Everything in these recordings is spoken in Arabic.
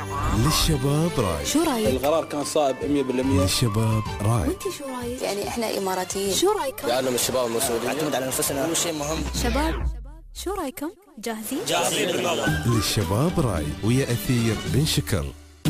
للشباب راي. شو رايك؟ القرار كان صائب 100%. للشباب راي. وانت شو رايك؟ يعني احنا اماراتيين. شو رايكم؟ لأنه من الشباب المسؤولين نعتمد على نفسنا، هو شيء مهم. شباب شو رايكم؟ جاهزين؟ للشباب راي ويا أثير بن شكر.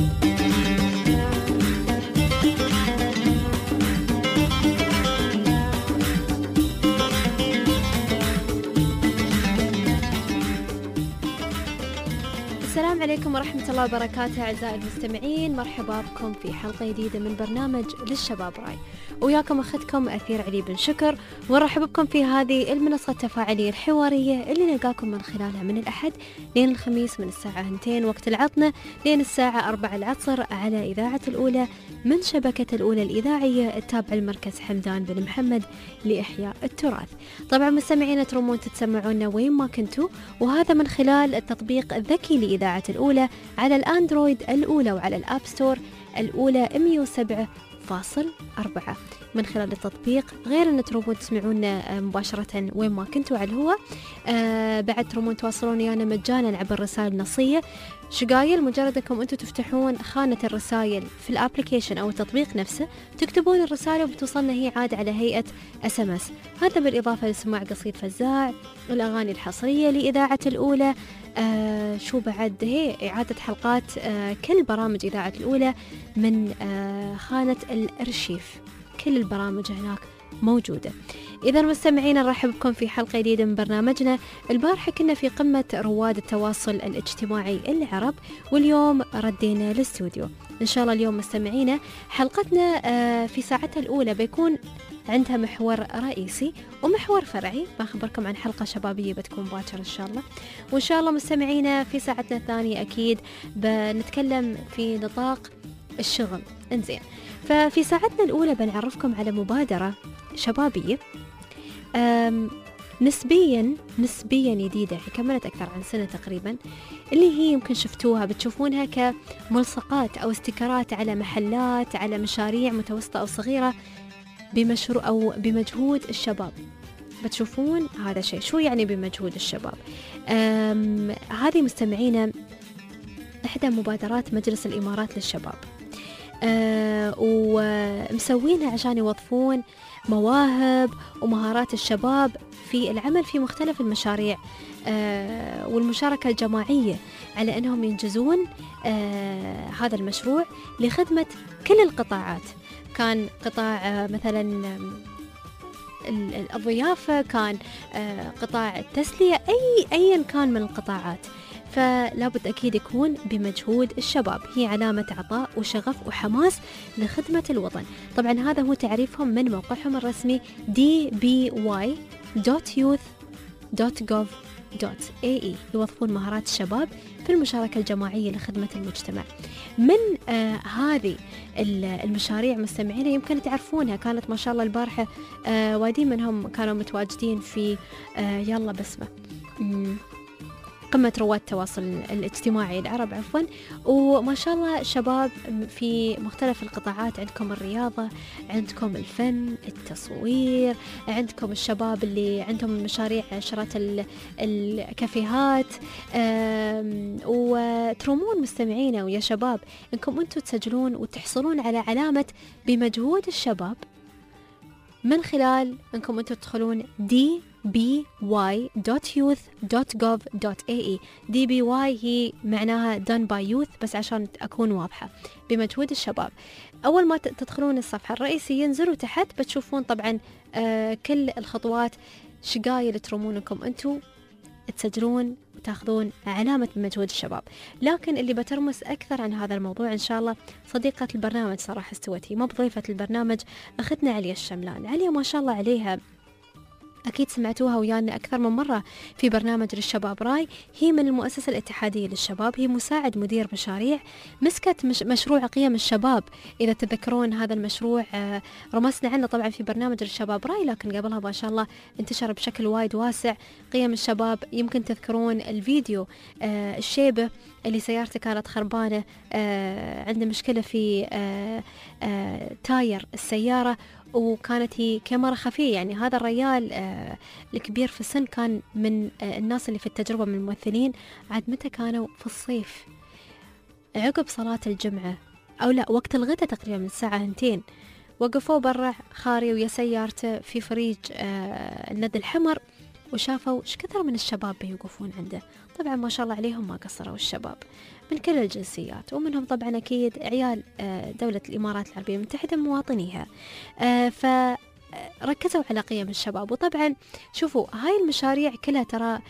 السلام عليكم ورحمة الله وبركاته أعزائي المستمعين، مرحبا بكم في حلقة جديدة من برنامج للشباب راي، وياكم أختكم أثير علي بن شكر، ونرحب بكم في هذه المنصة التفاعلية الحوارية اللي نلقاكم من خلالها من الأحد لين الخميس من الساعة 2 وقت العطنة لين الساعة 4 العصر على إذاعة الأولى من شبكة الأولى الإذاعية التابعة لمركز حمدان بن محمد لإحياء التراث. طبعا مستمعين ترمون تتسمعونا وين ما كنتوا، وهذا من خلال التطبيق الذكي لإذاعة الأولى على الأندرويد الأولى وعلى الأب ستور الأولى 107.4 من خلال التطبيق، غير أن ترومون تسمعونا مباشرة وين ما كنتوا على الهواء. بعد ترومون تواصلون ويانا مجانا عبر الرسائل النصية. شقايل مجرد انكم انتم تفتحون خانة الرسائل في الابليكيشن او التطبيق نفسه، تكتبون الرسالة وبتوصلنا هي عاد على هيئة SMS. هذا بالإضافة لسماع قصيد فزاع، الأغاني الحصرية لإذاعة الأولى، شو بعد هي إعادة حلقات كل برامج إذاعة الأولى من خانة الأرشيف، كل البرامج هناك موجودة. إذا مستمعين نرحب بكم في حلقة جديدة من برنامجنا. البارحة كنا في قمة رواد التواصل الاجتماعي العرب، واليوم ردينا الاستوديو. إن شاء الله اليوم مستمعينا حلقتنا في ساعتها الأولى بيكون عندها محور رئيسي ومحور فرعي، بخبركم عن حلقة شبابية بتكون باكر إن شاء الله. وإن شاء الله مستمعينا في ساعتنا الثانية أكيد بنتكلم في نطاق الشغل. إنزين، ففي ساعتنا الأولى بنعرفكم على مبادرة شبابية نسبيا جديدة، كملت أكثر عن سنة تقريبا، اللي هي يمكن شفتوها بتشوفونها كملصقات أو استيكرات على محلات، على مشاريع متوسطة أو صغيرة بمشروع أو بمجهود الشباب. بتشوفون هذا شيء. شو يعني بمجهود الشباب؟ هذه مستمعينا إحدى مبادرات مجلس الإمارات للشباب، ومسوينها عشان يوظفون مواهب ومهارات الشباب في العمل في مختلف المشاريع والمشاركة الجماعية على أنهم ينجزون هذا المشروع لخدمة كل القطاعات. كان قطاع مثلا الضيافة، كان قطاع التسلية، أيا كان من القطاعات، فلابد أكيد يكون بمجهود الشباب. هي علامة عطاء وشغف وحماس لخدمة الوطن. طبعا هذا هو تعريفهم من موقعهم الرسمي dby.youth.gov.ae. يوظفون مهارات الشباب في المشاركة الجماعية لخدمة المجتمع. من هذه المشاريع مستمعين يمكن تعرفونها، كانت ما شاء الله البارحة وادين منهم كانوا متواجدين في يلا بسمة قمة رواد التواصل الاجتماعي العرب عفوا. وما شاء الله شباب في مختلف القطاعات، عندكم الرياضة، عندكم الفن، التصوير، عندكم الشباب اللي عندهم مشاريع شراء الكافيهات. وترومون مستمعينا ويا شباب انكم انتم تسجلون وتحصلون على علامة بمجهود الشباب من خلال انكم انتم تدخلون dby.youth.gov.ae. dby هي معناها done by youth، بس عشان أكون واضحة بمجهود الشباب. أول ما تدخلون الصفحة الرئيسية ينزلوا تحت بتشوفون طبعا كل الخطوات شقايل ترمونكم أنتوا تسجلون وتاخذون علامة بمجهود الشباب. لكن اللي بترمس أكثر عن هذا الموضوع إن شاء الله صديقة البرنامج صراحة استوت، هي ما بضيفة البرنامج، أخذنا عليا الشملان. عليا ما شاء الله عليها أكيد سمعتوها ويانا أكثر من مرة في برنامج للشباب راي. هي من المؤسسة الاتحادية للشباب، هي مساعد مدير مشاريع، مسكت مشروع قيم الشباب. إذا تذكرون هذا المشروع رمسنا عنه طبعا في برنامج للشباب راي، لكن قبلها ما شاء الله انتشر بشكل وايد واسع. قيم الشباب يمكن تذكرون الفيديو الشيبة اللي سيارته كانت خربانة، عنده مشكلة في تاير السيارة، وكانت هي كاميرا خفية. يعني هذا الرجال الكبير في السن كان من الناس اللي في التجربة من الممثلين. عاد متى كانوا في الصيف عقب صلاة الجمعة أو لا وقت الغداء تقريبا من الساعة 2 وقفوا برا خاري ويا سيارته في فريج الند الحمر وشافوا ايش كثر من الشباب بيوقفون عنده. طبعا ما شاء الله عليهم ما قصروا الشباب من كل الجنسيات ومنهم طبعا أكيد عيال دولة الإمارات العربية المتحدة مواطنيها. فركزوا على قيم الشباب. وطبعا شوفوا هاي المشاريع كلها ترى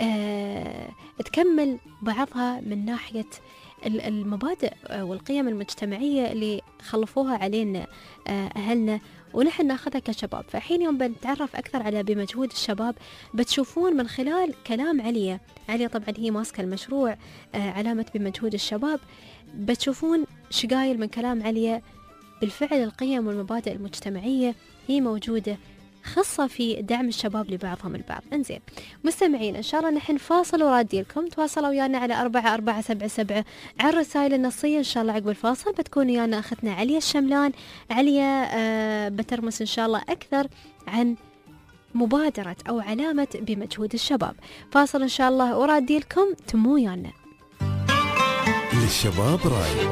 تكمل بعضها من ناحية المبادئ والقيم المجتمعية اللي خلفوها علينا أهلنا ونحن ناخذها كشباب. فحين يوم بنتعرف أكثر على بمجهود الشباب بتشوفون من خلال كلام عليا طبعا هي ماسكة المشروع علامة بمجهود الشباب، بتشوفون شقايل من كلام عليا بالفعل القيم والمبادئ المجتمعية هي موجودة خاصة في دعم الشباب لبعضهم البعض. انزين مستمعين إن شاء الله نحن فاصل ورادي لكم تواصلوا ويانا على 4477 على الرسائل النصية. إن شاء الله عقب الفاصل بتكون ويانا أختنا عليا الشملان. عليا بترمس إن شاء الله أكثر عن مبادرة أو علامة بمجهود الشباب. فاصل إن شاء الله ورادي لكم تمو ويانا. للشباب راي،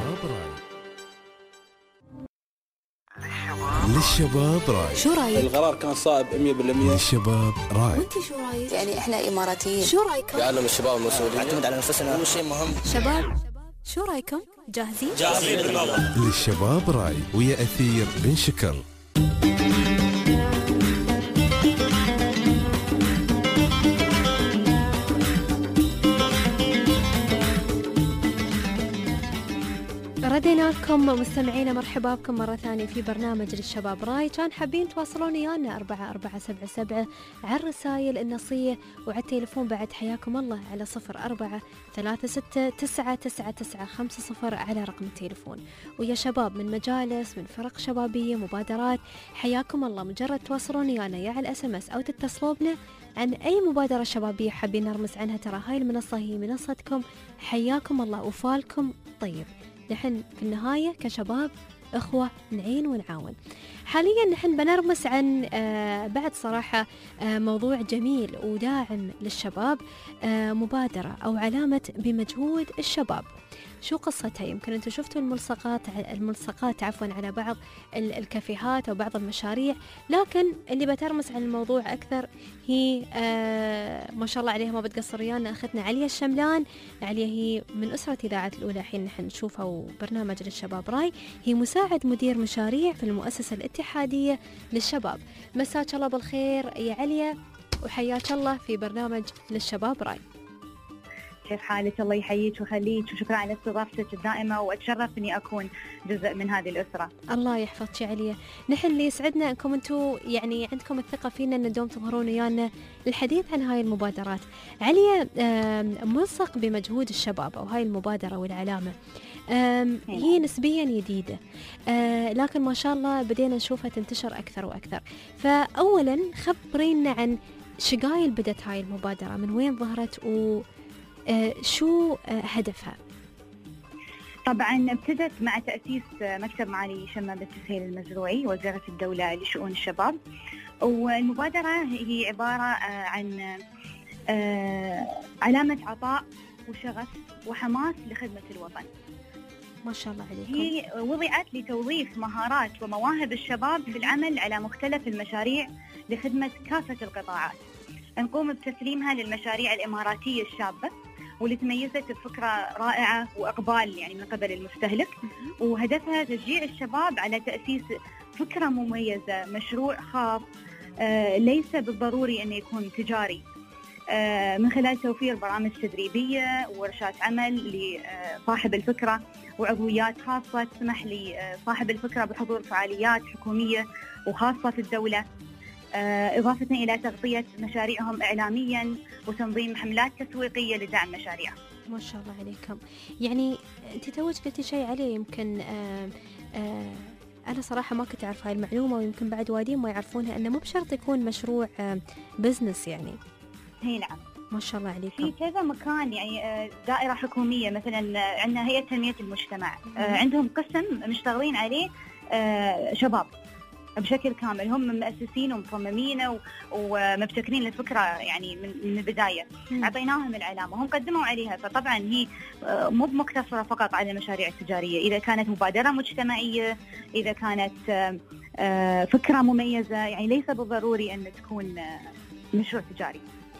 للشباب راي. شو رايك؟ القرار كان صائب 100%. للشباب راي. وانت شو رايك؟ يعني احنا اماراتيين. شو رايكم؟ يعلم الشباب المسؤولية، نعتمد على نفسنا، هو شيء مهم. شباب شو رايكم؟ جاهزين؟ للشباب راي ويا أثير بن شكر. ردينا لكم مستمعينا، مرحبا بكم مرة ثانية في برنامج للشباب راي. كان حابين تواصلون ويانا 4477 على الرسائل النصية وعلى التليفون بعد حياكم الله على 0436999950 على رقم التليفون. ويا شباب من مجالس من فرق شبابية مبادرات حياكم الله، مجرد تواصلون ويانا يا على الSMS أو تتصلوا بنا عن أي مبادرة شبابية حابين نرمز عنها، ترى هاي المنصة هي منصتكم. حياكم الله وفالكم طيب. نحن في النهاية كشباب أخوة نعين ونعاون. حاليا نحن بنرمس عن بعد صراحة موضوع جميل وداعم للشباب، مبادرة أو علامة بمجهود الشباب. شو قصتها؟ يمكن أنتم شفتوا الملصقات على بعض الكافيهات أو بعض المشاريع، لكن اللي بترمس عن الموضوع أكثر هي ما شاء الله عليها ما بتقصر ويانا أختنا عليا الشملان. عليا هي من أسرة إذاعة الأولى حين نحن نشوفها وبرنامج للشباب راي، هي مساعد مدير مشاريع في المؤسسة الاتحادية للشباب. مساك الله بالخير يا عليا وحياك الله في برنامج للشباب راي. كيف حالك؟ الله يحييك ويخليك وشكرا على استضافتك الدائمة، وأتشرف إني أكون جزء من هذه الأسرة. الله يحفظك يا عليا. نحن اللي يسعدنا أنكم أنتم يعني عندكم الثقة فينا أن دوم تظهرون ويانا للحديث عن هاي المبادرات. عليا ملصق بمجهود الشباب أو هاي المبادرة والعلامة هي نسبيا جديدة، لكن ما شاء الله بدينا نشوفها تنتشر أكثر وأكثر. فأولا خبرينا عن شقايل بدت هاي المبادرة، من وين ظهرت شو هدفها؟ طبعا ابتدت مع تأسيس مكتب معالي شمام التسهيل المزروعي وزارة الدولة لشؤون الشباب، والمبادرة هي عبارة عن علامة عطاء وشغف وحماس لخدمة الوطن. ما شاء الله عليكم. هي وضعت لتوظيف مهارات ومواهب الشباب في العمل على مختلف المشاريع لخدمة كافة القطاعات. نقوم بتسليمها للمشاريع الإماراتية الشابة واللي تميزت بفكرة رائعة وإقبال يعني من قبل المستهلك، وهدفها تشجيع الشباب على تأسيس فكرة مميزة، مشروع خاص ليس بالضروري أن يكون تجاري، من خلال توفير برامج تدريبية وورشات عمل لصاحب الفكرة وعضويات خاصة تسمح لصاحب الفكرة بحضور فعاليات حكومية وخاصة في الدولة، إضافة إلى تغطية مشاريعهم إعلامياً وتنظيم حملات تسويقية لدعم مشاريعهم. ما شاء الله عليكم. يعني أنت توج قلتي شيء عليه يمكن أنا صراحة ما كنت أعرف هاي المعلومة، ويمكن بعد وادين ما يعرفونها، أنه مو بشرط يكون مشروع بزنس يعني. هي نعم. ما شاء الله عليكم. في كذا مكان يعني دائرة حكومية مثلا عندنا هيئة تنمية المجتمع، عندهم قسم مشتغلين عليه شباب، بشكل كامل. هم مؤسسين ومصممين ومبتكرين الفكرة يعني من البداية. أعطيناهم العلامة، هم قدموا عليها. فطبعا هي مو مقتصرة فقط على المشاريع التجارية، إذا كانت مبادرة مجتمعية، إذا كانت فكرة مميزة، يعني ليس بالضروري أن تكون مشروع تجاري.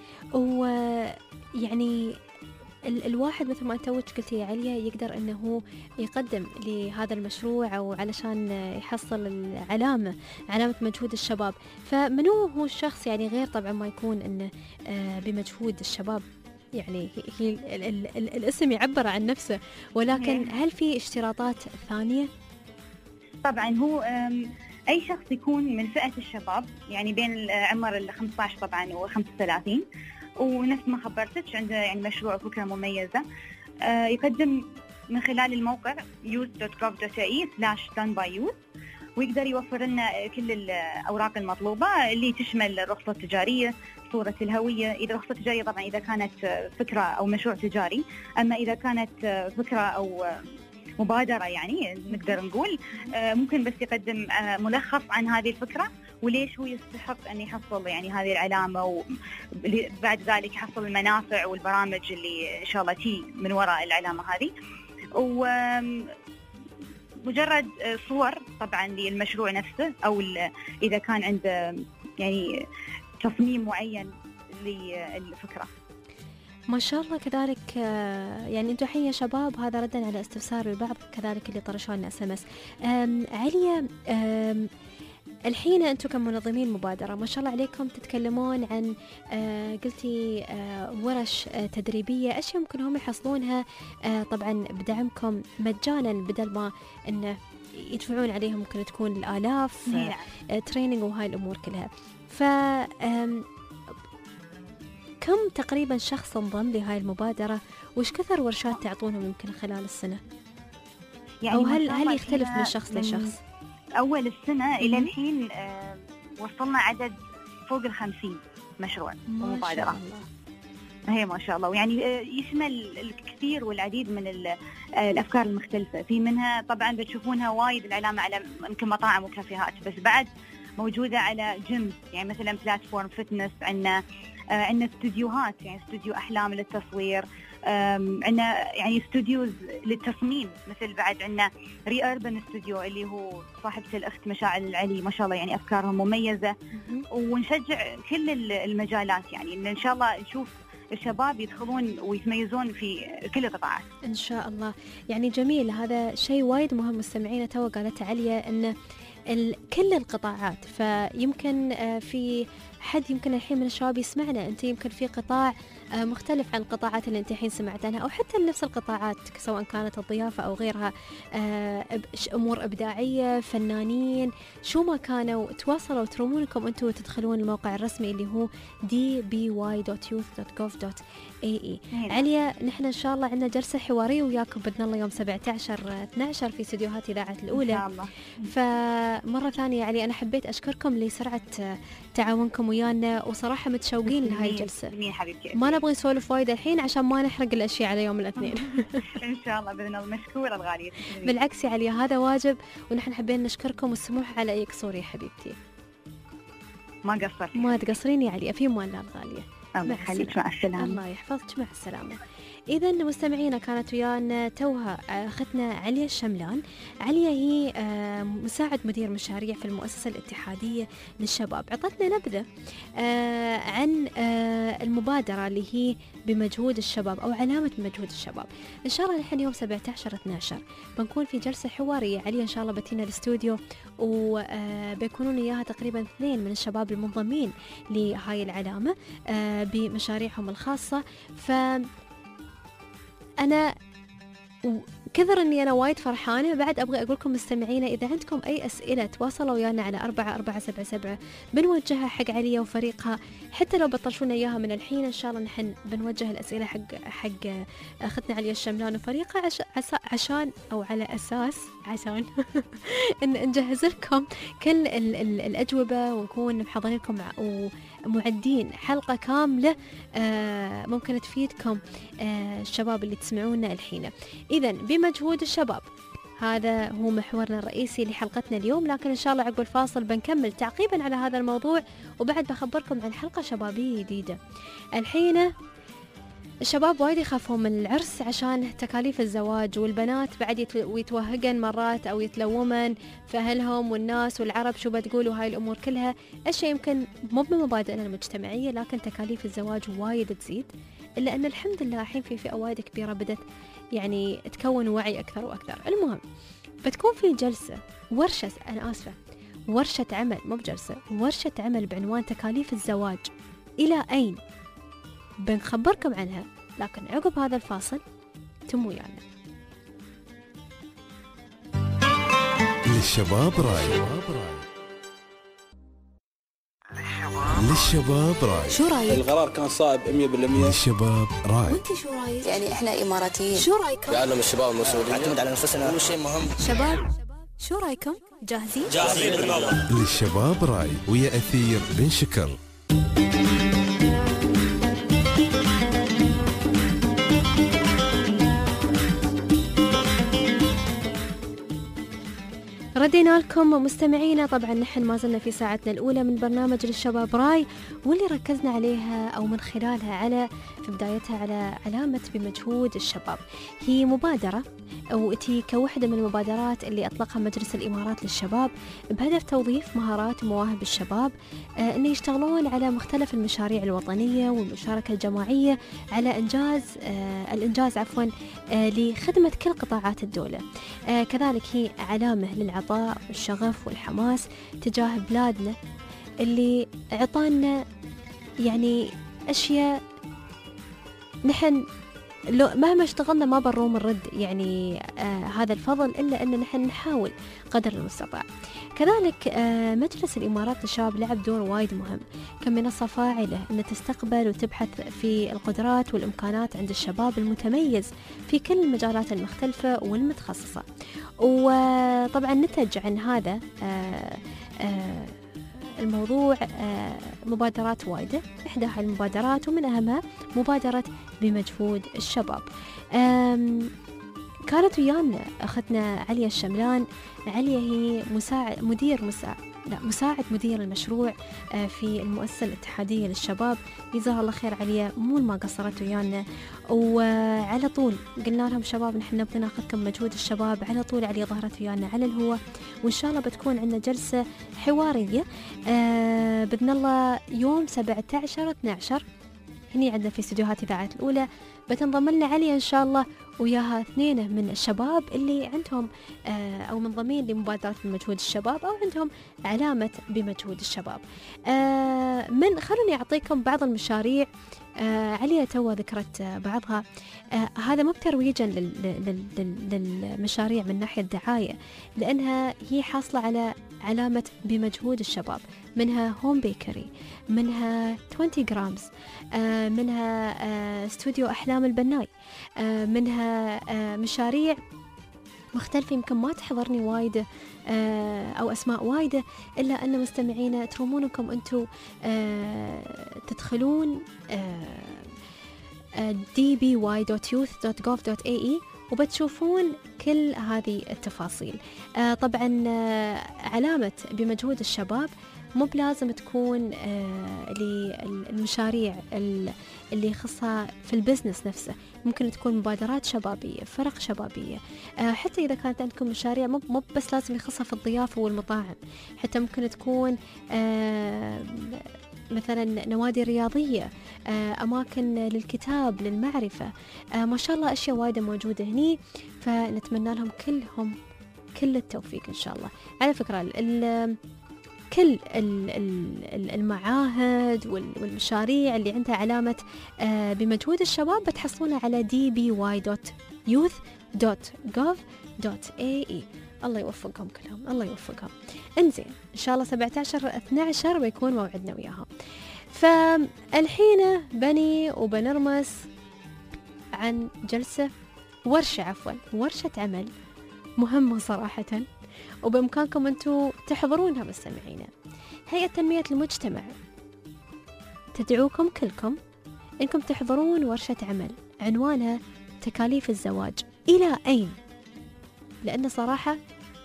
ويعني الواحد مثل ما توك قلتي يا عليا يقدر أنه يقدم لهذا المشروع أو علشان يحصل علامة مجهود الشباب. فمنو هو الشخص يعني غير طبعا ما يكون أنه بمجهود الشباب، يعني هي الاسم يعبر عن نفسه، ولكن هل في اشتراطات ثانية؟ طبعا هو أي شخص يكون من فئة الشباب، يعني بين عمر 15 طبعا و35، ونفس ما خبرتك عنده يعني مشروع فكرة مميزة، يقدم من خلال الموقع youth.gov.ae/done-by-youth، ويقدر يوفر لنا كل الأوراق المطلوبة اللي تشمل الرخصة التجارية، صورة الهوية، إذا رخصة تجارية طبعا إذا كانت فكرة أو مشروع تجاري، أما إذا كانت فكرة أو مبادرة يعني نقدر نقول ممكن بس يقدم ملخص عن هذه الفكرة وليش هو يستحق أن يحصل يعني هذه العلامة، وبعد ذلك يحصل المنافع والبرامج اللي إن شاء الله تي من وراء العلامة هذه. ومجرد صور طبعا للمشروع نفسه، أو إذا كان عنده يعني تصميم معين للفكرة. ما شاء الله. كذلك يعني انتم الحين يا شباب، هذا ردا على استفسار البعض كذلك اللي طرشوا لنا SMS. عليا، الحين انتم كمنظمين مبادرة ما شاء الله عليكم تتكلمون عن قلتي ورش تدريبية، اشياء ممكن هم يحصلونها طبعا بدعمكم مجانا، بدل ما انه يدفعون عليهم ممكن تكون الآلاف تريننج وهاي الامور كلها. ف كم تقريبا شخص انضم لهاي المبادرة، وش كثر ورشات تعطونهم يمكن خلال السنة؟ يعني أو هل يختلف من شخص لشخص؟ أول السنة إلى الحين وصلنا عدد فوق 50 مشروع ومبادرة. هي ما شاء الله، ويعني يشمل الكثير والعديد من الأفكار المختلفة. في منها طبعا بتشوفونها وايد العلامة على يمكن مطاعم وكافيهات، بس بعد موجودة على جيم، يعني مثلا بلاتفورم فتنس، عندنا استوديوهات، يعني استوديو أحلام للتصوير، عندنا يعني استوديوز للتصميم، مثل بعد عندنا ري أربن استوديو اللي هو صاحبة الأخت مشاعل العلي، ما شاء الله يعني أفكارهم مميزة. ونشجع كل المجالات، يعني إن شاء الله نشوف الشباب يدخلون ويتميزون في كل القطاعات إن شاء الله. يعني جميل، هذا شيء وايد مهم. مستمعينا تو قالت عليا أن كل القطاعات، فيمكن في حد يمكن الحين من الشباب يسمعنا، أنت يمكن في قطاع مختلف عن القطاعات اللي أنت الحين سمعت عنها، أو حتى نفس القطاعات سواء كانت الضيافة أو غيرها، أمور إبداعية، فنانين، شو ما كانوا، تواصلوا ترمونكم أنتوا تدخلون الموقع الرسمي اللي هو dby.youth.gov.ae. عليا، نحن إن شاء الله عندنا جلسة حوارية وياكم بإذن الله يوم 17/12 في استديوهات إذاعة الأولى إن شاء الله. فمرة ثانية علي، أنا حبيت أشكركم لسرعة تعاونكم ويانا، وصراحة متشوقين لهاي الجلسة. ما نبغي نسولف وايد الحين عشان ما نحرق الأشياء على يوم الاثنين. إن شاء الله بإذن الله. مشكورة الغالية. بالعكس يا علي، هذا واجب، ونحن حابين نشكركم والسموح على أي قصور يا حبيبتي. ما قصرت. ما تقصرين يا علي، في أمان الله الغالية. الله يخليك، مع السلامة. الله يحفظك، مع السلامة. إذا مستمعينا، كانت ويانا توها أختنا عليا الشملان. عليا هي مساعد مدير مشاريع في المؤسسة الاتحادية للشباب. عطتنا نبذة عن المبادرة اللي هي بمجهود الشباب أو علامة بمجهود الشباب. إن شاء الله الحين يوم 17/12 بنكون في جلسة حوارية. عليا إن شاء الله بتينا الاستوديو، وبيكونون إياها تقريبا 2 من الشباب المنضمين لهاي العلامة بمشاريعهم الخاصة. أنا كثر أني أنا وايد فرحانة. بعد أبغى أقول لكم مستمعينا، إذا عندكم أي أسئلة تواصلوا ويانا على 4477 بنوجهها حق عليا وفريقها، حتى لو بطلشونا إياها من الحين إن شاء الله نحن بنوجه الأسئلة حق أختنا عليا الشملان وفريقها، عشان أو على أساس عشان إن نجهز لكم كل الأجوبة، ونكون محضرين لكم ومعدين حلقة كاملة ممكن تفيدكم الشباب اللي تسمعونا الحين. إذن بمجهود الشباب، هذا هو محورنا الرئيسي لحلقتنا اليوم، لكن إن شاء الله عقب الفاصل بنكمل تعقيبا على هذا الموضوع، وبعد بخبركم عن حلقة شبابية جديدة. الحين الشباب وايد يخافون من العرس عشان تكاليف الزواج، والبنات بعد يتوهقن مرات أو يتلومن في أهلهم والناس والعرب شو بتقولوا، هاي الأمور كلها أشياء يمكن مو بمبادئنا المجتمعية، لكن تكاليف الزواج وايد تزيد. إلا أن الحمد لله الحين في فئة وايد كبيرة بدت يعني تكون وعي أكثر وأكثر. المهم بتكون في جلسة ورشة عمل، مو بجلسة، ورشة عمل بعنوان تكاليف الزواج إلى أين، بنخبركم عنها، لكن عقب هذا الفاصل تم ويانا. للشباب راي، للشباب راي. شو رايك؟ القرار كان صائب 100%. للشباب راي. وانت شو رايك؟ يعني احنا اماراتيين، شو رايكم؟ يعلم الشباب المسؤولين نعتمد على نفسنا، كل شيء مهم. شباب شو رايكم؟ جاهزين؟ للشباب راي ويا أثير بن شكر. ردينا لكم مستمعينا. طبعا نحن ما زلنا في ساعتنا الأولى من برنامج للشباب راي، واللي ركزنا عليها أو من خلالها على في بدايتها على علامة بمجهود الشباب. هي مبادرة وتي كوحدة من المبادرات اللي أطلقها مجلس الإمارات للشباب بهدف توظيف مهارات ومواهب الشباب، أن يشتغلون على مختلف المشاريع الوطنية والمشاركة الجماعية على الإنجاز لخدمة كل قطاعات الدولة. كذلك هي علامة للعطاء والشغف والحماس تجاه بلادنا اللي عطانا يعني أشياء نحن لو مهما اشتغلنا ما بنروم الرد يعني هذا الفضل، إلا أن نحن نحاول قدر المستطاع. كذلك مجلس الإمارات للشباب لعب دور وايد مهم كمنصة فاعلة أن تستقبل وتبحث في القدرات والإمكانات عند الشباب المتميز في كل المجالات المختلفة والمتخصصة. وطبعا نتج عن هذا الموضوع مبادرات وايدة، إحداها المبادرات ومن أهمها مبادرة بمجهود الشباب. كانت ويانا أخذنا عليا الشملان. عليا هي مساعد مدير المشروع في المؤسسة الاتحادية للشباب. جزاها الله خير عليا، مو ما قصرت ويانا، وعلى طول قلنا لهم شباب نحن نبغى ناخذكم مجهود الشباب، على طول عليا ظهرت ويانا على الهواء. وإن شاء الله بتكون عندنا جلسة حوارية بإذن الله يوم 17-12 هني عندنا في استديوهات إذاعة الأولى. بتنضم لنا عليا إن شاء الله وياها 2 من الشباب اللي عندهم أو منضمين لمبادرة بمجهود الشباب أو عندهم علامة بمجهود الشباب. خلوني أعطيكم بعض المشاريع. عليا توا ذكرت بعضها. هذا مو بترويجا للمشاريع من ناحية دعاية، لأنها هي حاصلة على علامة بمجهود الشباب. منها هوم بيكري، منها 20 جرامز، منها استوديو أحلام البناي، منها مشاريع مختلفة يمكن ما تحضرني وايد أو أسماء وايدة، إلا أن مستمعين ترومونكم أنتوا تدخلون dby.youth.gov.ae وبتشوفون كل هذه التفاصيل. طبعا علامة بمجهود الشباب مو بلازم تكون للمشاريع اللي يخصها في البزنس نفسه، ممكن تكون مبادرات شبابية، فرق شبابية. حتى إذا كانت عندكم مشاريع مو بس لازم يخصها في الضيافة والمطاعم، حتى ممكن تكون مثلا نوادي رياضية، أماكن للكتاب للمعرفة. ما شاء الله أشياء وايدة موجودة هني، فنتمنى لهم كل التوفيق إن شاء الله. على فكرة كل المعاهد والمشاريع اللي عندها علامة بمجهود الشباب بتحصلونها على dby.youth.gov.ae. الله يوفقهم كلهم، الله يوفقهم. انزين إن شاء الله 17-12 بيكون موعدنا وياهم. فالحين بني وبنرمس عن ورشة عمل مهمة صراحة، وبإمكانكم أنتم تحضرونها مستمعينا. هيئة تنمية المجتمع تدعوكم كلكم إنكم تحضرون ورشة عمل عنوانها تكاليف الزواج إلى أين. لأن صراحة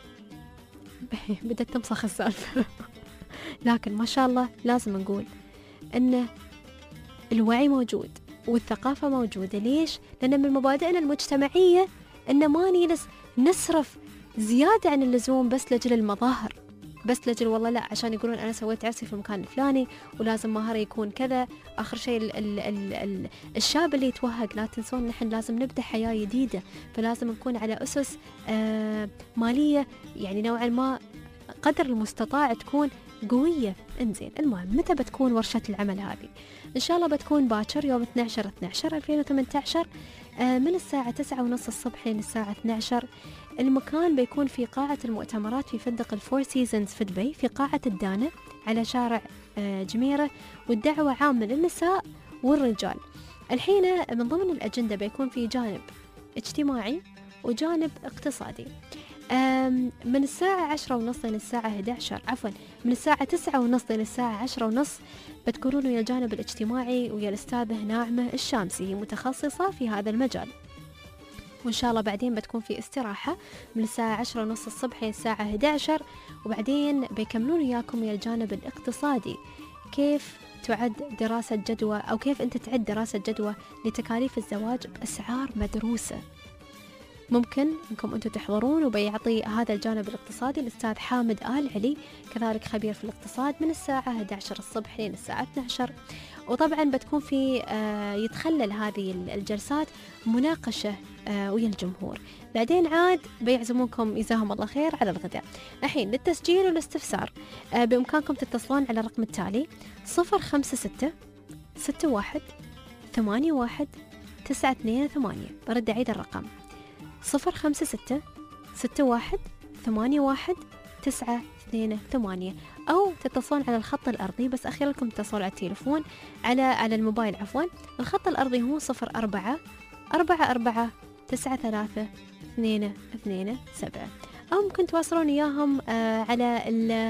بدأت تمسخ السالفة. لكن ما شاء الله لازم نقول أن الوعي موجود والثقافة موجودة. ليش؟ لأن من مبادئنا المجتمعية أن ما نصرف زيادة عن اللزوم بس لجل المظاهر، بس لجل والله لا عشان يقولون أنا سويت عرسي في المكان الفلاني ولازم مهري يكون كذا. آخر شيء الشاب اللي يتوهق، لا تنسون نحن لازم نبدأ حياة جديدة، فلازم نكون على أسس مالية يعني نوعا ما قدر المستطاع تكون قوية. انزين، المهم متى بتكون ورشة العمل هذه؟ إن شاء الله بتكون باكر يوم 12/12/2018 من الساعة 9:30 الصبح لين الساعة 12. المكان بيكون في قاعة المؤتمرات في فندق الفور سيزونز في دبي في قاعة الدانا على شارع جميرة، والدعوة عامة للنساء والرجال. الحين من ضمن الأجندة بيكون في جانب اجتماعي وجانب اقتصادي. من الساعة 10:30 لين الساعة 11 عفوا من الساعة 9:30 لين الساعة 10:30 بتكونون ويا الجانب الاجتماعي ويا الأستاذة ناعمة الشامسي، هي متخصصة في هذا المجال. وإن شاء الله بعدين بتكون في استراحة من الساعة 10:30 الصبح لين الساعة 11، وبعدين بيكملون وياكم ويا الجانب الاقتصادي، كيف تعد دراسة جدوى أو كيف أنت تعد دراسة جدوى لتكاليف الزواج بأسعار مدروسة. ممكن أنكم أنتم تحضرون وبيعطي هذا الجانب الاقتصادي الأستاذ حامد آل علي، كذلك خبير في الاقتصاد، من الساعة 11 الصبح لين الساعة 12. وطبعا بتكون في يتخلل هذه الجلسات مناقشة ويا الجمهور. بعدين عاد بيعزمونكم جزاهم الله خير على الغداء. الحين للتسجيل والاستفسار بإمكانكم تتصلون على الرقم التالي 056 61 81 928. برد أعيد الرقم 056 61 81 928، أو تتصلون على الخط الأرضي، بس أخيرا لكم تتصلوا على التليفون على الموبايل عفوا. الخط الأرضي هو 04 44 93 227، أو ممكن تواصلون إياهم على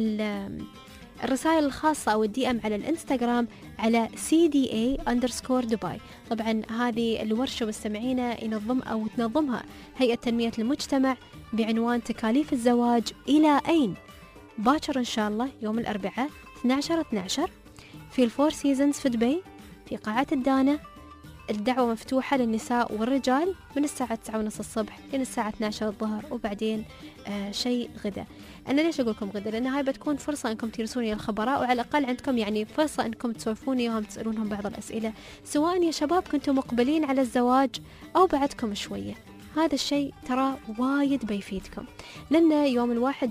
الرسائل الخاصة أو الدي ام على الانستغرام على CDA_Dubai. طبعا هذه الورشة مستمعينا تنظمها هيئة تنمية المجتمع بعنوان تكاليف الزواج إلى أين؟ باكر إن شاء الله يوم الأربعاء 12/12 في الفور سيزونز في دبي في قاعة الدانا. الدعوة مفتوحة للنساء والرجال من الساعة 9:30 الصبح لين الساعة 12 الظهر، وبعدين شيء غدا. أنا ليش أقول لكم غدا؟ لأن هاي بتكون فرصة أنكم ترسلون إلى الخبراء، وعلى الأقل عندكم يعني فرصة أنكم تسولفون إياهم، تسألونهم بعض الأسئلة، سواء يا شباب كنتم مقبلين على الزواج أو بعدكم شوية. هذا الشيء ترى وايد بيفيدكم، لأن يوم الواحد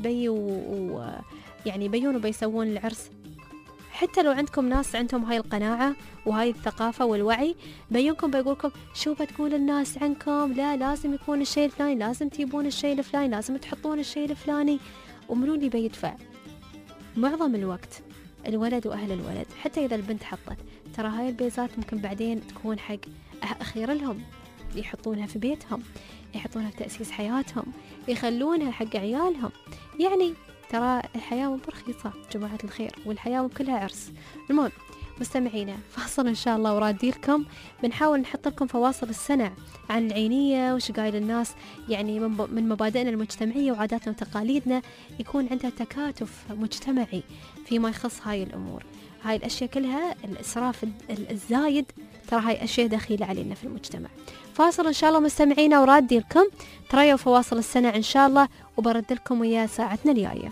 يعني بيونوا بيسوون العرس، حتى لو عندكم ناس عندهم هاي القناعة وهاي الثقافة والوعي، بيونكم بيقولكم شو بتقول الناس عنكم، لا لازم يكون الشيء الفلاني، لازم تجيبون الشيء الفلاني، لازم تحطون الشيء الفلاني. ومنو اللي بيدفع؟ معظم الوقت الولد وأهل الولد. حتى إذا البنت حطت، ترى هاي البيزات ممكن بعدين تكون حق أخير لهم، يحطونها في بيتهم، يحطونها في تأسيس حياتهم، يخلونها حق عيالهم. يعني ترى الحياة مو برخيصة جماعة الخير، والحياة مو كلها عرس. المهم مستمعينا، فاصل إن شاء الله ورادي لكم. بنحاول نحط لكم فواصل السنة عن العينية وش قايل الناس، يعني من مبادئنا المجتمعية وعاداتنا وتقاليدنا يكون عندها تكاتف مجتمعي فيما يخص هاي الأمور. هاي الأشياء كلها الإسراف الزايد ترى هاي أشياء دخيلة علينا في المجتمع. فاصل إن شاء الله مستمعينا ورادي لكم، تريوا فواصل السنة إن شاء الله، وبرد لكم ويا ساعتنا الجاية.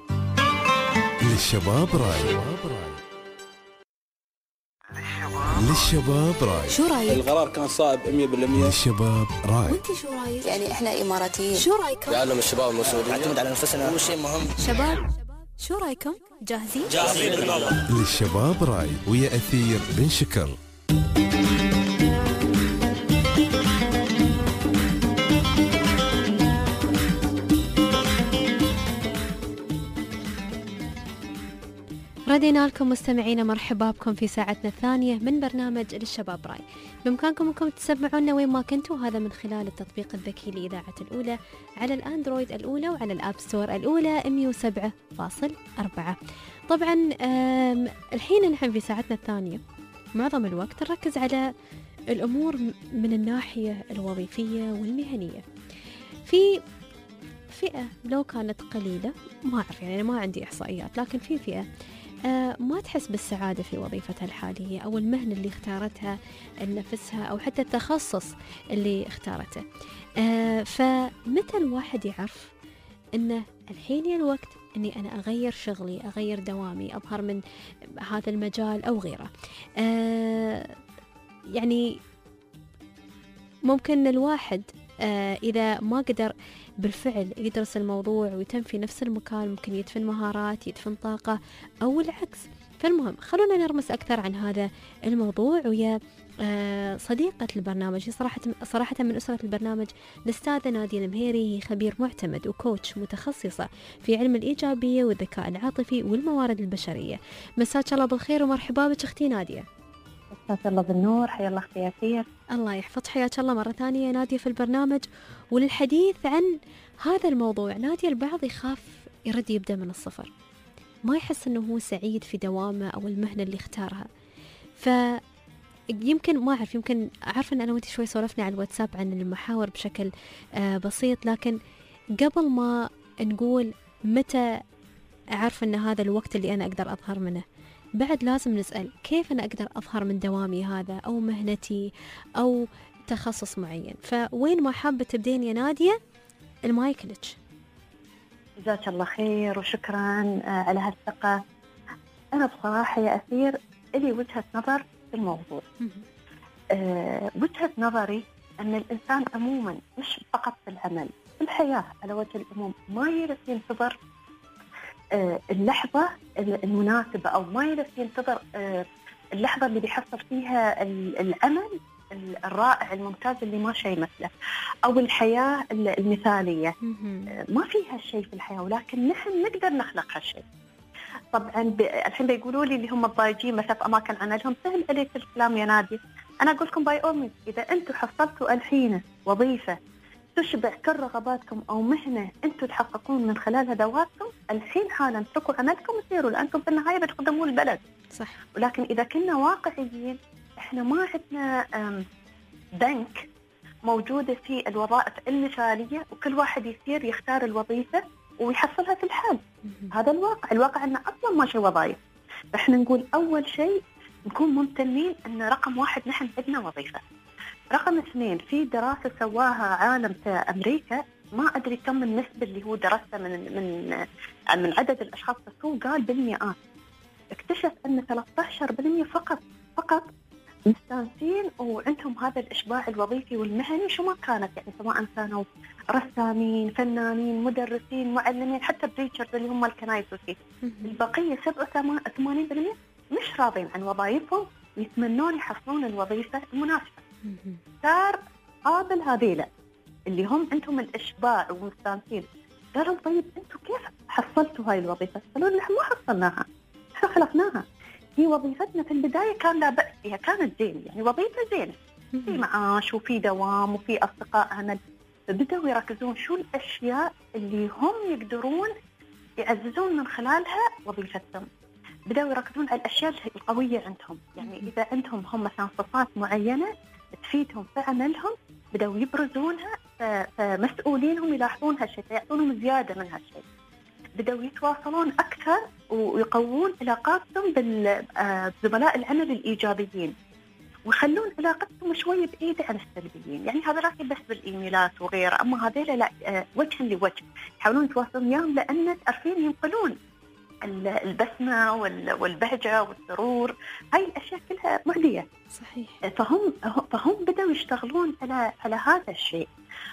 للشباب راي، للشباب راي. شو رايك؟ القرار كان صائب 100%. للشباب راي. وانت شو رايك؟ يعني احنا اماراتيين، شو رايكم؟ يعلم الشباب المسؤولين نعتمد على نفسنا، هو شيء مهم. شباب شو رايكم؟ جاهزين؟ جاهزين بالله. للشباب راي ويا أثير بن شكر. ردينا لكم مستمعينا، مرحبا بكم في ساعتنا الثانية من برنامج للشباب راي. بإمكانكم أنكم تسمعونا وين ما كنتوا، هذا من خلال التطبيق الذكي لإذاعة الأولى على الأندرويد الأولى وعلى الأب ستور الأولى 107.4. طبعا الحين نحن في ساعتنا الثانية معظم الوقت نركز على الأمور من الناحية الوظيفية والمهنية. في فئة لو كانت قليلة، ما أعرف يعني، أنا ما عندي إحصائيات، لكن في فئة ما تحس بالسعادة في وظيفتها الحالية أو المهنة اللي اختارتها لنفسها أو حتى التخصص اللي اختارته. فمتى الواحد يعرف أنه الحين يا الوقت أني أنا أغير شغلي، أغير دوامي، أظهر من هذا المجال أو غيره؟ يعني ممكن الواحد إذا ما قدر بالفعل يدرس الموضوع ويتم في نفس المكان، ممكن يدفن مهارات، يدفن طاقة، أو العكس. فالمهم خلونا نرمس أكثر عن هذا الموضوع ويا صديقة البرنامج، صراحة من أسرة البرنامج، الأستاذة نادية المهيري. هي خبير معتمد وكوتش متخصصة في علم الإيجابية والذكاء العاطفي والموارد البشرية. مساك الله بالخير ومرحبا بك أختي نادية. مساك الله بالنور، حيا الله أختي ياسير. الله يحفظك، حياك الله مرة ثانية نادية في البرنامج وللحديث عن هذا الموضوع. نادية، البعض يخاف يرد يبدأ من الصفر، ما يحس أنه هو سعيد في دوامه أو المهنة اللي اختارها. يمكن ما أعرف، يمكن أعرف أن أنا وأنت شوي سولفنا على الواتساب عن المحاور بشكل بسيط، لكن قبل ما نقول متى أعرف أن هذا الوقت اللي أنا أقدر أظهر منه، بعد لازم نسأل كيف أنا أقدر أظهر من دوامي هذا أو مهنتي أو تخصص معين. فوين ما حابة تبدين يا نادية، المايك لك. جزاك الله خير وشكرا على هالثقة. أنا بصراحة يا أثير إلي وجهة نظر في الموضوع. وجهة نظري أن الإنسان عموما مش فقط في العمل، في الحياة على وجه العموم، ما يجلس ينتظر اللحظة المناسبة، أو ما يجلس ينتظر اللحظة اللي بيحصل فيها العمل الرائع الممتاز اللي ما شيء مثله، أو الحياة المثالية. ما فيها شيء في الحياة، ولكن نحن نقدر نخلق هالشيء. طبعا الحين بيقولوا لي اللي هم الضايجين مثلا في أماكن عملهم، سهل عليك الكلام يا نادية. أنا أقول لكم باي أومي، إذا أنتم حصلتوا الحين وظيفة تشبع كل رغباتكم أو مهنة أنتم تحققون من خلالها ذواتكم، الحين حالا اتركوا عملكم وسيروا، لأنتم في النهاية بتخدموا البلد. صح. ولكن إذا كنا واقعيين، إحنا ما عندنا بنك موجودة في الوظائف المثالية وكل واحد يصير يختار الوظيفة ويحصلها في الحال. هذا الواقع أنه أصلا ما شيء وظائف. فإحنا نقول أول شيء نكون ممتنين أن رقم واحد نحن عندنا وظيفة. رقم اثنين، في دراسة سواها عالم في أمريكا، ما أدري كم النسبة اللي هو درسها من عدد الأشخاص، بس هو قال بالمئات. اكتشف أن 13% فقط مستانسين وعندهم هذا الإشباع الوظيفي والمهني شو ما كانت، يعني سواء كانوا رسامين، فنانين، مدرسين، معلمين، حتى بريتشرز اللي هم الكنايس وكي. البقية 87% مش راضين عن وظائفهم، يتمنون يحصلون الوظيفة المناسبة. صار قابل هذيلا اللي هم عندهم الإشباع ومستانسين، قالوا طيب أنتم كيف حصلتوا هاي الوظيفة؟ قالوا نحن ما حصلناها، احنا خلقناها. هي وظيفتنا في البداية كان لا بأس فيها، كانت زين، يعني وظيفة زينة، في معاش وفي دوام وفي أصدقاء عمل. فبدأوا يركزون شو الأشياء اللي هم يقدرون يعززون من خلالها وظيفتهم. بدأوا يركزون على الأشياء القوية عندهم، يعني إذا عندهم هم مثلا صفات معينة تفيدهم في عملهم، بدأوا يبرزونها، فمسؤولينهم يلاحظون هالشيء، فيعطونهم زيادة من هالشيء. بدأوا يتواصلون أكثر ويقوون علاقاتهم بزملاء العمل الإيجابيين، ويخلون علاقتهم شوية بعيدة عن السلبيين. يعني هذا لا بس بالإيميلات وغيره، أما هذيلا لا، وجها لوجه يحاولون يتواصلون وياهم، لأن عارفين ينقلون البسمة والبهجة والسرور. هاي الأشياء كلها معدية. صحيح. فهم بدأوا يشتغلون على هذا الشيء،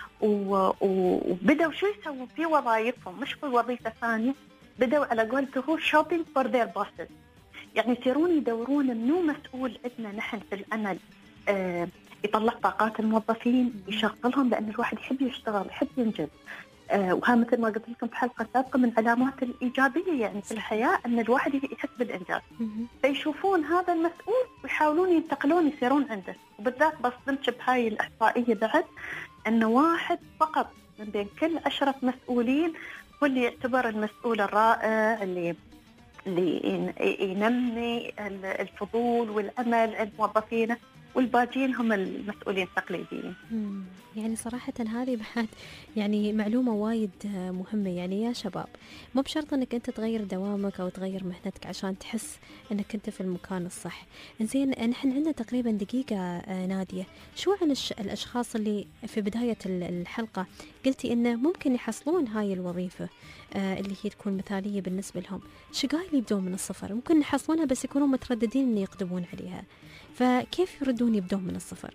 وبدأوا شو يسووا في وظائفهم، مش في وظيفة ثانية. بدأوا على قولته shopping for their bosses، يعني يصيرون يدورون منو مسؤول عندنا نحن في العمل يطلع طاقات الموظفين، يشغلهم، لأن الواحد يحب يشتغل، يحب ينجز. وها مثل ما قلت لكم في حلقة سابقة من علامات الإيجابية يعني في الحياة أن الواحد يحس بالإنجاز. فيشوفون هذا المسؤول ويحاولون ينتقلون يصيرون عنده. وبالذات بصدمت بهاي الإحصائية بعد أن 1 فقط من بين كل 10 مسؤولين هو اللي يعتبر المسؤول الرائع اللي ينمي الفضول والأمل عند موظفينه، والباقيين هم المسؤولين التقليديين. يعني صراحة هذه بعد يعني معلومة وايد مهمة. يعني يا شباب مو بشرط انك انت تغير دوامك او تغير مهنتك عشان تحس انك انت في المكان الصح. زين نحن عندنا تقريبا دقيقة نادية، شو عن الاشخاص اللي في بداية الحلقة قلتي انه ممكن يحصلون هاي الوظيفة اللي هي تكون مثالية بالنسبة لهم، شقاي اللي يبدون من الصفر ممكن يحصلونها بس يكونوا مترددين ان يقدمون عليها، فكيف يردون يبدون من الصفر؟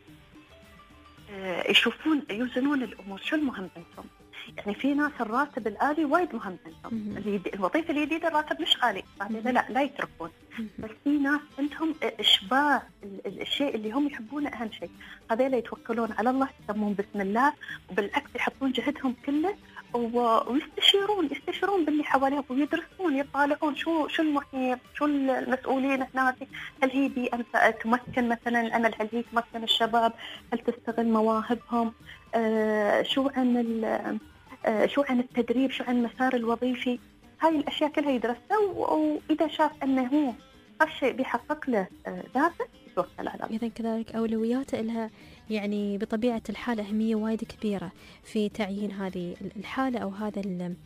يوزنون الامور، شو المهم عندهم. يعني في ناس الراتب الآلي وايد مهم عندهم، الوظيفه الجديده الراتب مش عالي، لا يتركون. بس في ناس عندهم اشباه الشيء اللي هم يحبونه اهم شيء، هذول يتوكلون على الله، يسمون بسم الله، وبالعكس يحطون جهدهم كله ويستشيرون باللي حواليهم، ويدرسون يطالعون شو المحيط، شو المسؤولين هناك، هل هي بيئة تمكن مثلا العمل، هل هي تمكن الشباب، هل تستغل مواهبهم، شو عن التدريب، شو عن المسار الوظيفي. هاي الأشياء كلها يدرسها، وإذا شاف أنه هو هالشيء بيحقق له ذاته يتوكل على الله. إذن كذلك أولوياته لها يعني بطبيعة الحال أهمية وايد كبيرة في تعيين هذه الحالة أو هذا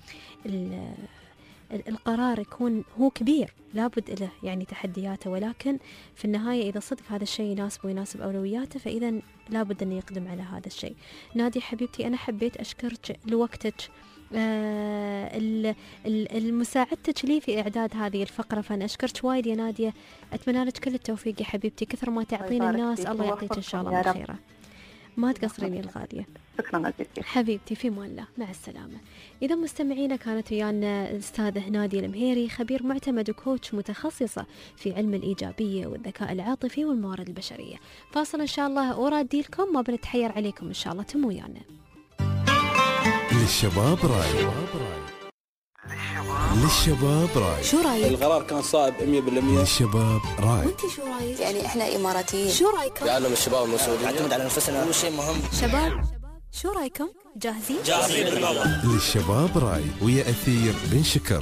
القرار يكون هو كبير، لابد له يعني تحدياته، ولكن في النهاية إذا صدق هذا الشيء يناسبه ويناسب أولوياته فإذا لابد أن يقدم على هذا الشيء. نادية حبيبتي أنا حبيت أشكرك لوقتك، المساعدتك لي في إعداد هذه الفقرة، فأنا أشكرك وايد يا نادية، أتمنى لك كل التوفيق يا حبيبتي، كثر ما تعطين الناس الله يعطيك إن شاء الله بالخير، ما تقصرين يا الغالية. شكرا حبيبتي، في مان الله، مع السلامة. إذا مستمعينا كانت ويانا الأستاذة نادية المهيري، خبير معتمد وكوتش متخصصة في علم الإيجابية والذكاء العاطفي والموارد البشرية. فاصل إن شاء الله ورادي لكم، ما بنتحير عليكم إن شاء الله، تم ويانا. للشباب راي، للشباب راي، شو رايك؟ القرار كان صائب 100%. للشباب راي. وانت شو رايك؟ يعني احنا اماراتيين، شو رايكم؟ يعلم الشباب المسؤولين نعتمد على نفسنا، هو شيء مهم. شباب شو رايكم؟ جاهزين؟ للشباب راي ويا أثير بن شكر.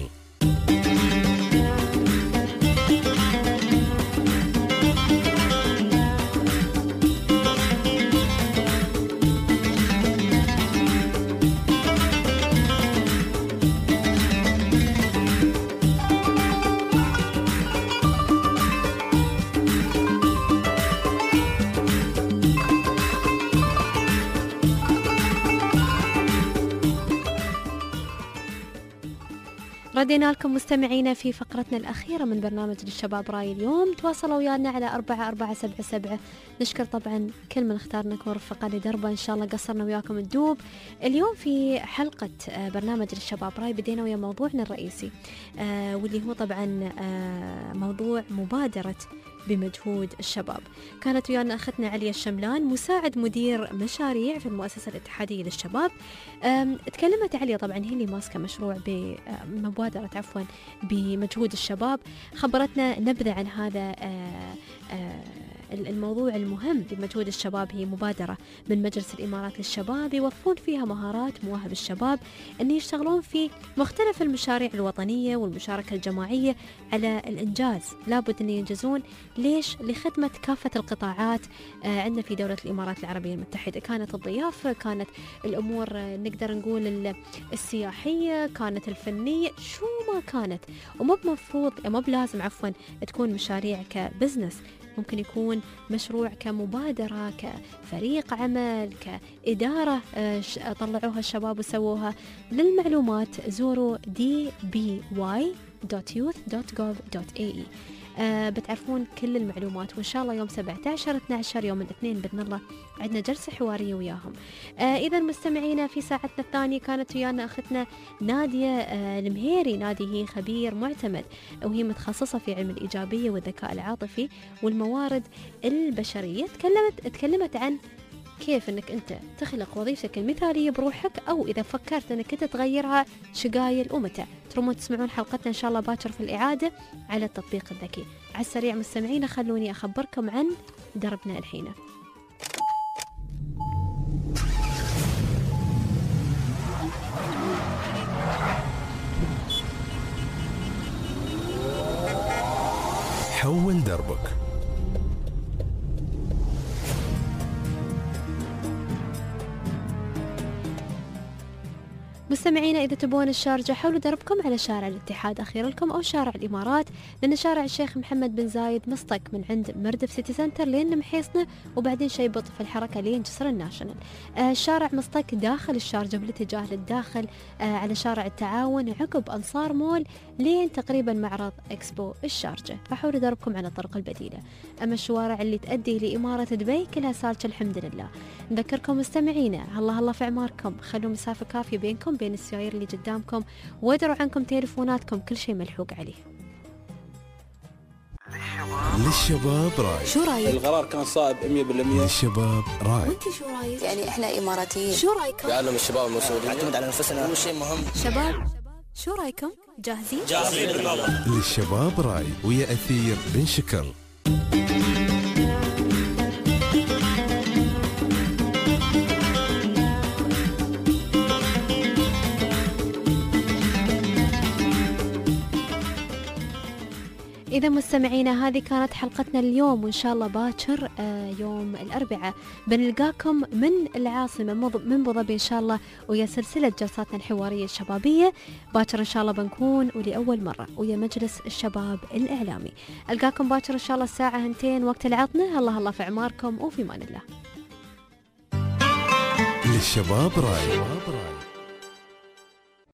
ردينا لكم مستمعينا في فقرتنا الأخيرة من برنامج للشباب راي. اليوم تواصلوا ويانا على 4477. نشكر طبعا كل من اختارنا ورفقنا لدربه، إن شاء الله قصرنا وياكم الدوب. اليوم في حلقة برنامج للشباب راي بدينا ويا موضوعنا الرئيسي واللي هو طبعا موضوع مبادرة بمجهود الشباب. كانت ويانا أختنا عليا الشملان، مساعد مدير مشاريع في المؤسسة الاتحادية للشباب. تكلمت عليا طبعا هي اللي ماسكة مشروع بمبادرة بمجهود الشباب، خبرتنا نبذة عن هذا الموضوع المهم بمجهود الشباب. هي مبادرة من مجلس الإمارات للشباب يوظفون فيها مهارات مواهب الشباب أن يشتغلون في مختلف المشاريع الوطنية والمشاركة الجماعية على الإنجاز. لابد أن ينجزون ليش؟ لخدمة كافة القطاعات عندنا في دولة الإمارات العربية المتحدة. كانت الضيافة، كانت الأمور نقدر نقول السياحية، كانت الفنية، شو ما كانت. وما بمفروض ما بلازم تكون مشاريع كبزنس، ممكن يكون مشروع كمبادرة، كفريق عمل، كإدارة طلعوها الشباب وسووها. للمعلومات زوروا dby.youth.gov.ae. بتعرفون كل المعلومات، وإن شاء الله يوم 17-12 يوم الاثنين بإذن الله عندنا جلسة حوارية وياهم. إذا مستمعينا في ساعتنا الثانية كانت ويانا أختنا نادية المهيري. نادية هي خبير معتمد وهي متخصصة في علم الإيجابية والذكاء العاطفي والموارد البشرية. تكلمت عن كيف انك انت تخلق وظيفتك المثالية بروحك، او اذا فكرت انك انت تغيرها شقايل ومتى. ترمون تسمعون حلقتنا ان شاء الله باكر في الاعادة على التطبيق الذكي. على السريع مستمعين خلوني اخبركم عن دربنا الحين. حول دربك مستمعينا إذا تبون الشارجة حولوا دربكم على شارع الاتحاد أخير لكم أو شارع الإمارات، لأن شارع الشيخ محمد بن زايد مسطق من عند مردف سيتي سنتر لين محيصنة، وبعدين شي بطء في الحركة لين جسر الناشونال. الشارع مسطق داخل الشارجة بالاتجاه للداخل على شارع التعاون عقب أنصار مول لين تقريبا معرض إكسبو الشارجة، فحولوا دربكم على الطرق البديلة. أما الشوارع اللي تؤدي لإمارة دبي كلها سالكة الحمد لله. نذكركم مستمعينا الله في أعماركم، خلوا مسافة كافية بينكم وبين السيايير اللي قدامكم، وادروا عنكم تليفوناتكم، كل شيء ملحوق عليه. للشباب راي. شو رايك؟ القرار كان صائب 100%. للشباب راي. وانت شو رايك؟ يعني احنا اماراتيين. شو رايكم؟ يعلم الشباب المسؤولين. نعتمد على نفسنا، هو شيء مهم. شباب شو رايكم؟ جاهزين؟ للشباب راي ويا أثير بن شكر. إذا مستمعينا هذه كانت حلقتنا اليوم، وإن شاء الله باكر يوم الأربعاء بنلقاكم من العاصمة من أبو ظبي إن شاء الله، ويا سلسلة جلساتنا الحوارية الشبابية. باكر إن شاء الله بنكون ولأول مرة ويا مجلس الشباب الإعلامي. ألقاكم باكر إن شاء الله الساعة 2 وقت العطنة. الله في أعماركم وفي مان الله. للشباب راي.